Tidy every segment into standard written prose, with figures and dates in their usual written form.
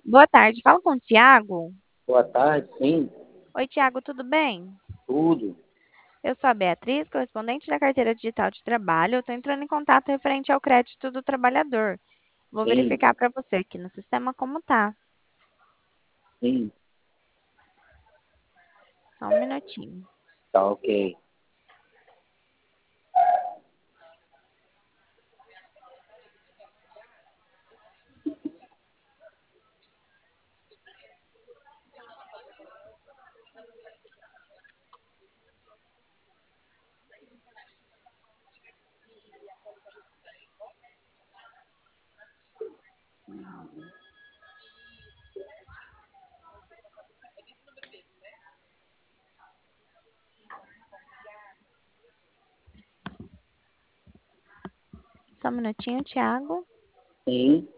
Boa tarde, fala com o Tiago. Boa tarde, sim, Oi, Tiago, tudo bem? tudo. Eu sou a Beatriz, correspondente da Carteira Digital de Trabalho. Eu estou entrando em contato referente ao crédito do trabalhador. Vou Sim, verificar para você aqui no sistema como tá. sim, Só um minutinho. tá ok. Só um minutinho, Tiago. Sim,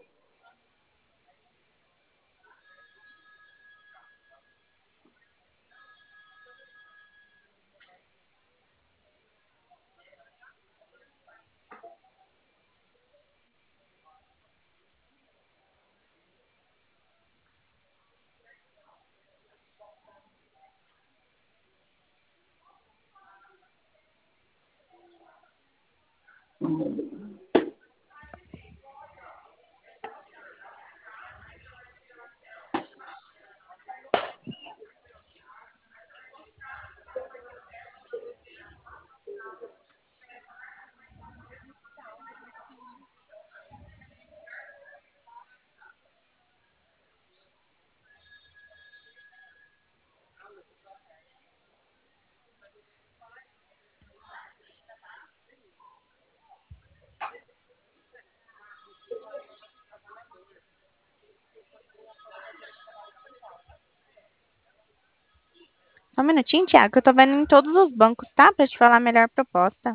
Só um minutinho, Tiago, que eu tô vendo em todos os bancos, tá? Para te falar a melhor proposta.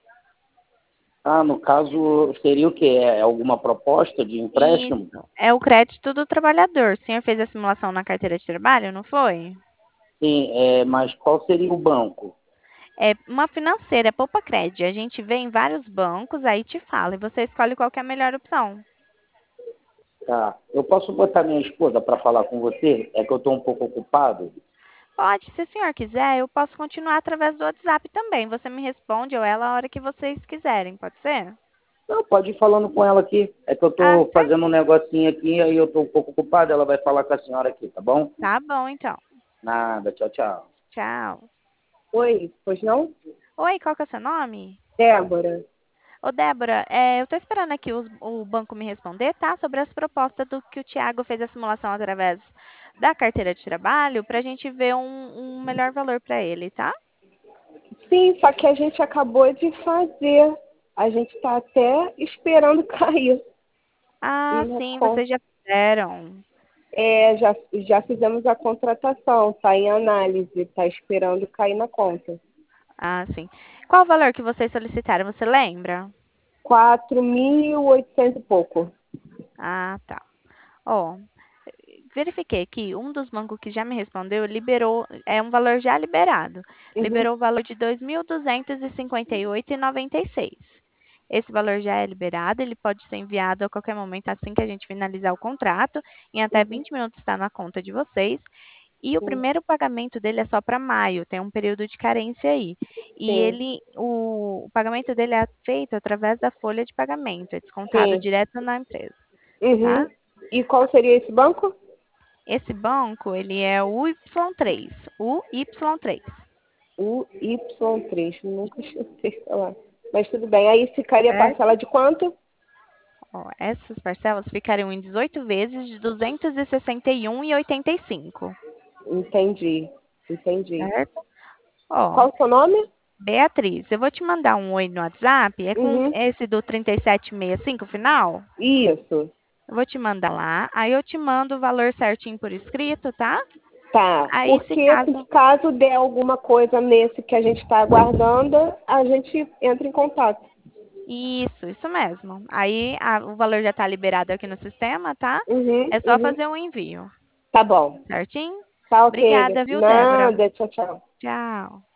no caso, seria o quê? É alguma proposta de empréstimo? Isso. É o crédito do trabalhador. O senhor fez a simulação na carteira de trabalho, não foi? Sim, mas qual seria o banco? É uma financeira, é Poupa Cred. A gente vê em vários bancos, aí te fala, e você escolhe qual que é a melhor opção. Tá. Eu posso botar minha esposa para falar com você? É que eu estou um pouco ocupado. Pode, se o senhor quiser, eu posso continuar através do WhatsApp também. Você me responde ou ela a hora que vocês quiserem, pode ser? Não, pode ir falando com ela aqui. É que eu Ah, estou fazendo um certinho. negocinho aqui, aí eu estou um pouco ocupado, ela vai falar com a senhora aqui, tá bom? Tá bom, então. Nada, tchau, tchau. Tchau. Oi, pois não? Oi, qual que é o seu nome? Débora. Ô, Débora, eu tô esperando aqui o banco me responder, tá? Sobre as propostas do que o Tiago fez a simulação através da carteira de trabalho, para a gente ver um melhor valor para ele, tá? Sim, só que a gente acabou de fazer. A gente está até esperando cair Ah, na sim, conta. vocês já fizeram. Já fizemos a contratação, está em análise, está esperando cair na conta. Ah, sim. Qual o valor que vocês solicitaram, você lembra? 4.800 e pouco. Ah, tá. Ó, verifiquei que um dos bancos que já me respondeu liberou, é um valor já liberado. Uhum, Liberou o valor de 2.258,96. Esse valor já é liberado, ele pode ser enviado a qualquer momento assim que a gente finalizar o contrato. Em até uhum, 20 minutos está na conta de vocês. E o sim, primeiro pagamento dele é só para maio, tem um período de carência aí. E sim, o pagamento dele é feito através da folha de pagamento, é descontado sim. direto na empresa, tá? Uhum. E qual seria esse banco? Esse banco, ele é o Y3, o Y3. O Y3. Nunca escutei falar. Mas tudo bem. Aí ficaria Certo? parcela de quanto? Ó, essas parcelas ficariam em 18 vezes de 261,85, Entendi, entendi. certo? Ó, Qual o seu nome? Beatriz, eu vou te mandar um oi no WhatsApp, é com Uhum. esse do 3765 final? Isso. Eu vou te mandar lá, aí eu te mando o valor certinho por escrito, tá? Tá. Aí, se Porque se caso. caso der alguma coisa nesse que a gente está aguardando, a gente entra em contato. Isso mesmo. Aí o valor já está liberado aqui no sistema, tá? Uhum, É só uhum. fazer um envio, Tá bom. certinho? Tá ok. Obrigada, viu, Débora? Nada. Tchau, tchau. Tchau.